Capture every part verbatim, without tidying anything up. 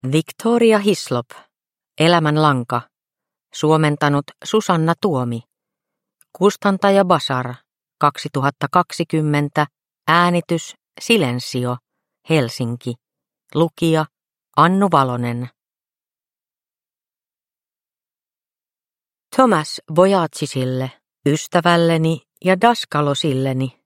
Victoria Hislop, Elämän lanka, suomentanut Susanna Tuomi, kustantaja Basar, kaksituhattakaksikymmentä, äänitys Silensio, Helsinki, lukija Annu Valonen. Thomas Boyatzisille, ystävälleni ja daskalosilleni.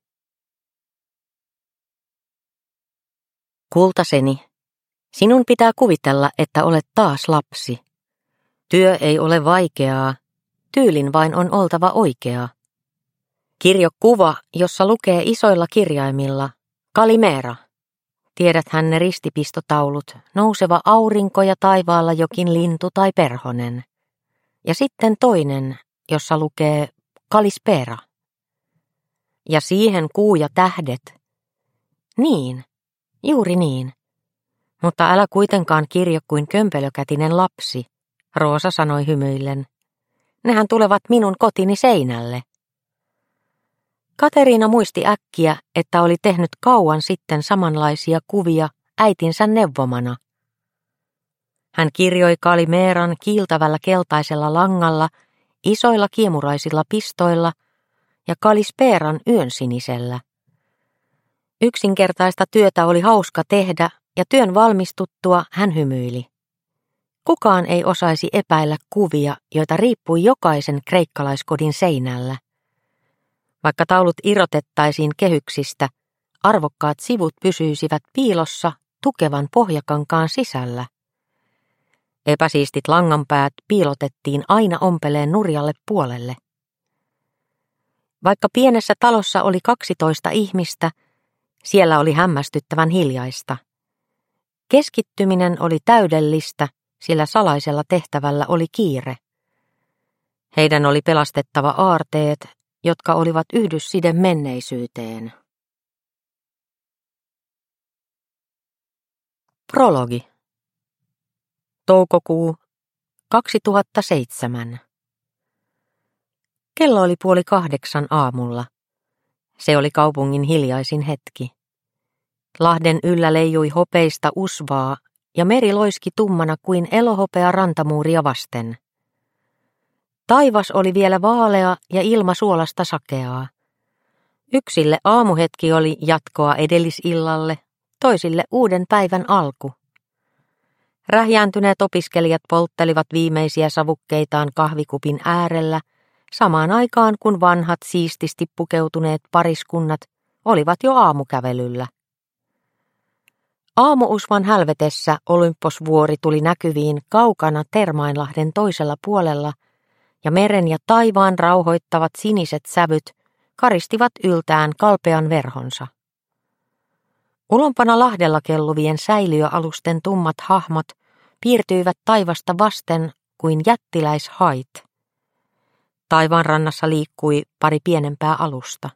Kultaseni, sinun pitää kuvitella, että olet taas lapsi. Työ ei ole vaikeaa, tyylin vain on oltava oikeaa. Kirjokuva, jossa lukee isoilla kirjaimilla Kalimera. Tiedäthän ne ristipistotaulut, nouseva aurinko ja taivaalla jokin lintu tai perhonen. Ja sitten toinen, jossa lukee Kalispera. Ja siihen kuu ja tähdet. Niin, juuri niin. Mutta älä kuitenkaan kirjo kuin kömpelökätinen lapsi, Roosa sanoi hymyillen. Nehän tulevat minun kotini seinälle. Kateriina muisti äkkiä, että oli tehnyt kauan sitten samanlaisia kuvia äitinsä neuvomana. Hän kirjoi Kalimeran kiiltävällä keltaisella langalla, isoilla kiemuraisilla pistoilla ja Kalisperan yönsinisellä. Yksinkertaista työtä oli hauska tehdä ja työn valmistuttua hän hymyili. Kukaan ei osaisi epäillä kuvia, joita riippui jokaisen kreikkalaiskodin seinällä. Vaikka taulut irrotettaisiin kehyksistä, arvokkaat sivut pysyisivät piilossa tukevan pohjakankaan sisällä. Epäsiistit langanpäät piilotettiin aina ompeleen nurjalle puolelle. Vaikka pienessä talossa oli kaksitoista ihmistä, siellä oli hämmästyttävän hiljaista. Keskittyminen oli täydellistä, sillä salaisella tehtävällä oli kiire. Heidän oli pelastettava aarteet, jotka olivat yhdysside menneisyyteen. Prologi. Toukokuu kaksituhattaseitsemän. Kello oli puoli kahdeksan aamulla. Se oli kaupungin hiljaisin hetki. Lahden yllä leijui hopeista usvaa ja meri loiski tummana kuin elohopea rantamuuria vasten. Taivas oli vielä vaalea ja ilma suolasta sakeaa. Yksille aamuhetki oli jatkoa edellisillalle, toisille uuden päivän alku. Rähjääntyneet opiskelijat polttelivat viimeisiä savukkeitaan kahvikupin äärellä, samaan aikaan kun vanhat siististi pukeutuneet pariskunnat olivat jo aamukävelyllä. Aamuusvan hälvetessä Olymposvuori tuli näkyviin kaukana Termainlahden toisella puolella, ja meren ja taivaan rauhoittavat siniset sävyt karistivat yltään kalpean verhonsa. Ulompana Lahdella kelluvien säiliöalusten tummat hahmot piirtyivät taivasta vasten kuin jättiläishait. Taivaan rannassa liikkui pari pienempää alusta.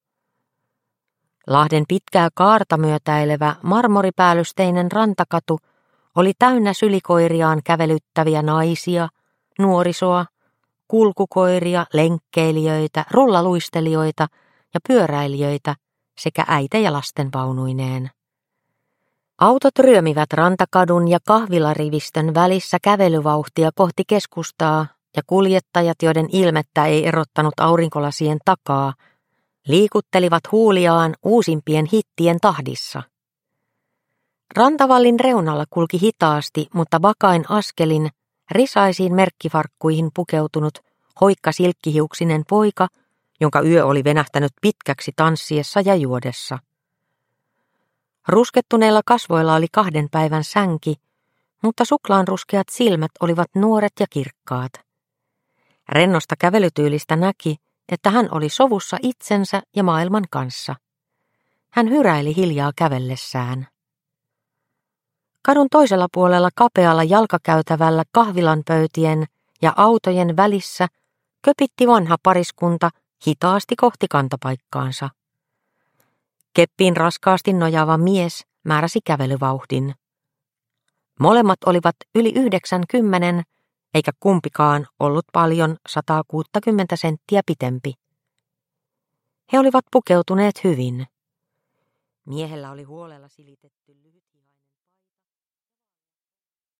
Lahden pitkää kaarta myötäilevä marmoripäällysteinen rantakatu oli täynnä sylikoiriaan kävelyttäviä naisia, nuorisoa, kulkukoiria, lenkkeilijöitä, rullaluistelijoita ja pyöräilijöitä sekä äitejä lastenvaunuineen. Autot ryömivät rantakadun ja kahvilarivistön välissä kävelyvauhtia kohti keskustaa ja kuljettajat, joiden ilmettä ei erottanut aurinkolasien takaa, liikuttelivat huuliaan uusimpien hittien tahdissa. Rantavallin reunalla kulki hitaasti, mutta vakain askelin risaisiin merkkifarkkuihin pukeutunut hoikka silkkihiuksinen poika, jonka yö oli venähtänyt pitkäksi tanssiessa ja juodessa. Ruskettuneilla kasvoilla oli kahden päivän sänki, mutta suklaanruskeat silmät olivat nuoret ja kirkkaat. Rennosta kävelytyylistä näki, että hän oli sovussa itsensä ja maailman kanssa. Hän hyräili hiljaa kävellessään. Kadun toisella puolella kapealla jalkakäytävällä kahvilan pöytien ja autojen välissä köpitti vanha pariskunta hitaasti kohti kantapaikkaansa. Keppiin raskaasti nojaava mies määräsi kävelyvauhdin. Molemmat olivat yli yhdeksänkymmenen, eikä kumpikaan ollut paljon sata kuusikymmentä senttiä pitempi. He olivat pukeutuneet hyvin. Miehellä oli huolella silitetty lyhyt